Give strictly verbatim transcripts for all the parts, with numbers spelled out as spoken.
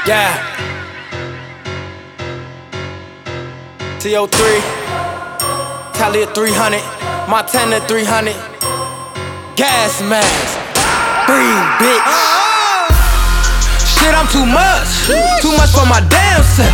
Yeah. T O three, Talia three hundred, Montana three hundred, gas mask, breathe, bitch. Shit, I'm too much, too much for my damn self.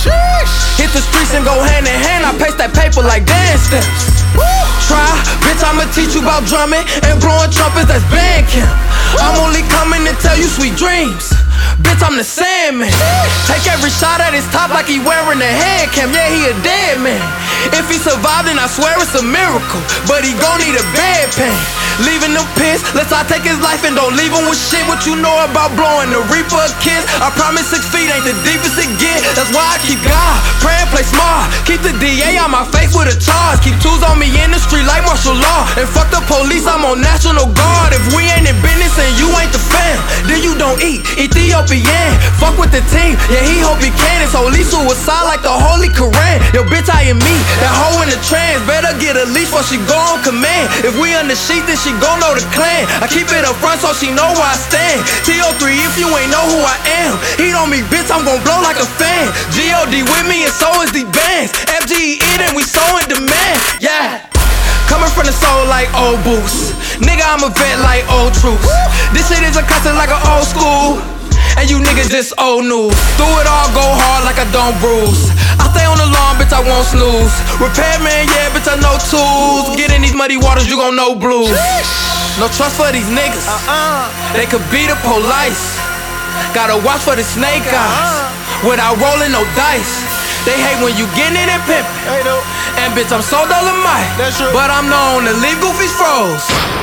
Hit the streets and go hand in hand, I paste that paper like dance steps. Try, bitch, I'ma teach you about drumming and blowing trumpets, that's band camp. I'm only coming to tell you sweet dreams. Bitch, I'm the Sandman. Take every shot at his top like he wearing a hand cam. Yeah, he a dead man. If he survived, then I swear it's a miracle. But he gon' need a bedpan. Leaving him pissed, let's I take his life and don't leave him with shit. What you know about blowing the reaper a kiss? I promise six feet ain't the deepest it get. That's why I keep God, praying, play smart. Keep the D A on my face with a charge. Keep tools on me in the street like martial law. And fuck the police, I'm on National Guard. If we ain't in business and you ain't the fam, then you don't eat. Ethiopian, fuck with the team, yeah he hope he can. It's holy suicide like the Holy Quran. Yo bitch, I am me, that hoe in the trans. Better get a leash before she go on command. If we on the sheet, then she gon' know the clan. I keep it up front so she know where I stand. T O three if you ain't know who I am. Heat on me bitch, I'm gon' blow like a fan. G O D with me and so is the bands. F G E then we so in demand, yeah. Coming from the soul like old boots. Nigga, I'm a vet like old troops. This shit is a custom like an old school. And you niggas just old news. Through it all, go hard like I don't bruise. I stay on the lawn, bitch, I won't snooze. Repairman, yeah, bitch, I know tools. Get in these muddy waters, you gon' know blues. No trust for these niggas, they could be the police. Gotta watch for the snake eyes, without rolling no dice. They hate when you gettin' it and pimpin'. And bitch, I'm so Dolomite, but I'm known to leave goofies froze.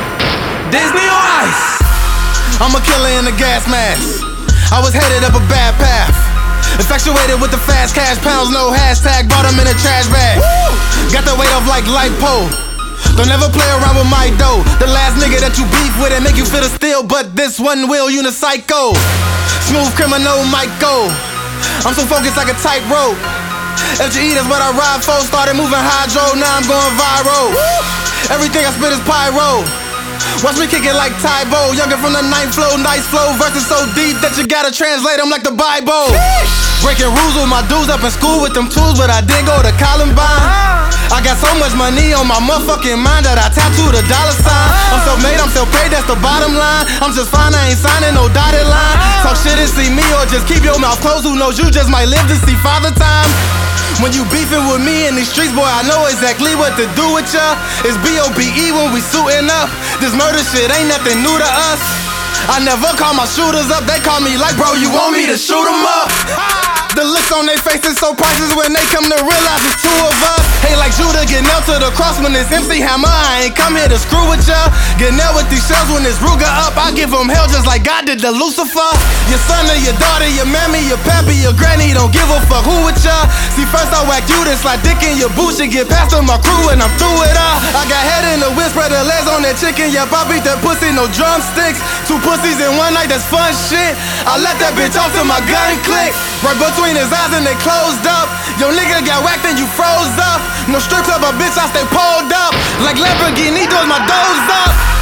Disney on ice. I'm a killer in a gas mask. I was headed up a bad path. Infatuated with the fast cash, pounds, no hashtag, bought them in a trash bag. Woo! Got the weight off like lipo. Don't ever play around with my dough. The last nigga that you beef with and make you feel the steel, but this one will, you a psycho. Smooth criminal might go. I'm so focused like a tightrope. F G E, that's what I ride for. Started moving hydro, now I'm going viral. Woo! Everything I spit is pyro. Watch me kick it like Tybo, younger from the ninth flow, nice flow. Verses so deep that you gotta translate them like the Bible. Breaking rules with my dudes up in school with them tools, but I didn't go to Columbine. I got so much money on my motherfucking mind that I tattooed a dollar sign. I'm self-made, I'm self-paid, that's the bottom line. I'm just fine, I ain't signing no dotted line. Talk shit and see me or just keep your mouth closed. Who knows, you just might live to see father time. When you beefing with me in these streets, boy, I know exactly what to do with ya. It's B O B E when we suitin' up. This murder shit ain't nothing new to us. I never call my shooters up, they call me like, bro, you want me to shoot 'em up? The looks on their faces so priceless when they come to realize it's two of us. Hey, like Judah, get nailed to the cross when it's M C Hammer. I ain't come here to screw with ya. Get nailed with these shells when it's Ruger up. I give them hell just like God did to Lucifer. Your son or your daughter, your mammy, your pappy, your granny, don't give a fuck who with ya. See, first I whack you, then slide dick in your boots and get past on my crew and I'm through it all. I got head in the whip, spread the legs on that chicken. Yep, I beat that pussy, no drumsticks. Two pussies in one night, that's fun shit. I let that bitch off till my gun click. Right between his eyes and they closed up. Yo nigga got whacked and you froze up. No strip club, a bitch, I stay pulled up. Like Lamborghini doors, my doors up.